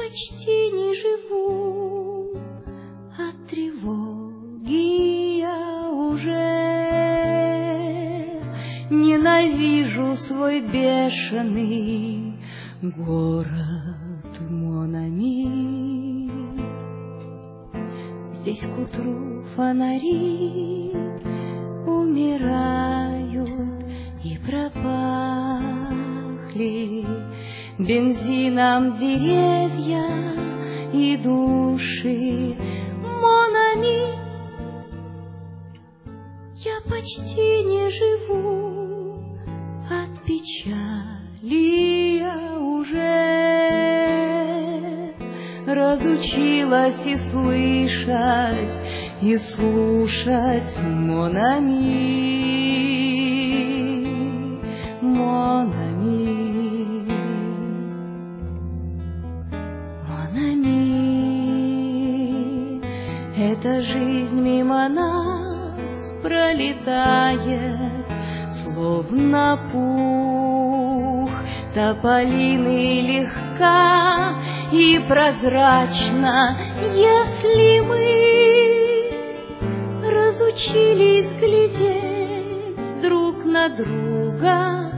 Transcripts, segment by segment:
почти не живу, от тревоги я уже ненавижу свой бешеный город Мон-Ами. Здесь к утру фонари умирают и пропахли бензином деревья и души. Мон-Ами, я почти не живу, от печали я уже разучилась и слышать, и слушать. Мон-Ами, Мон-Ами, Мон-Ами. Эта жизнь мимо нас пролетает, словно пух тополиный, легка и прозрачна. Если мы разучились глядеть друг на друга,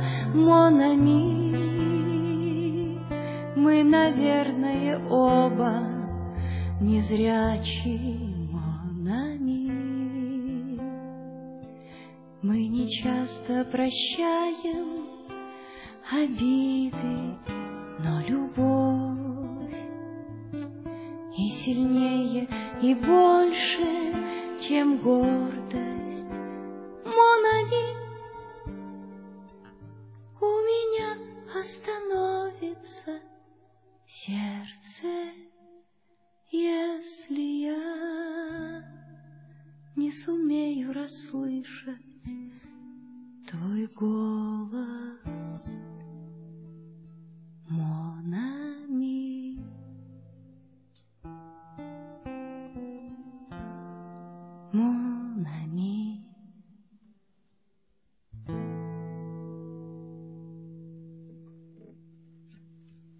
Мон-Ами, мы, наверное, оба незрячие. Мон-Ами, мы не часто прощаем обиды, но любовь и сильнее, и больше, чем гордость. Мон-Ами, у меня остановится сердце.